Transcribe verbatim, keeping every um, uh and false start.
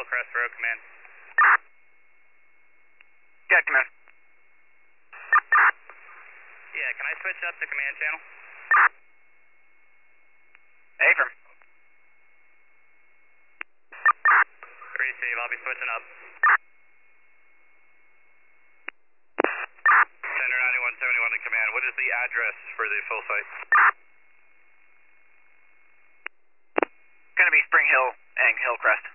Hillcrest Road Command. Yeah, command. Yeah, can I switch up to command channel? Affirm. Receive, I'll be switching up. Center ninety-one seventy-one to command. What is the address for the full site? Gonna be Spring Hill and Hillcrest.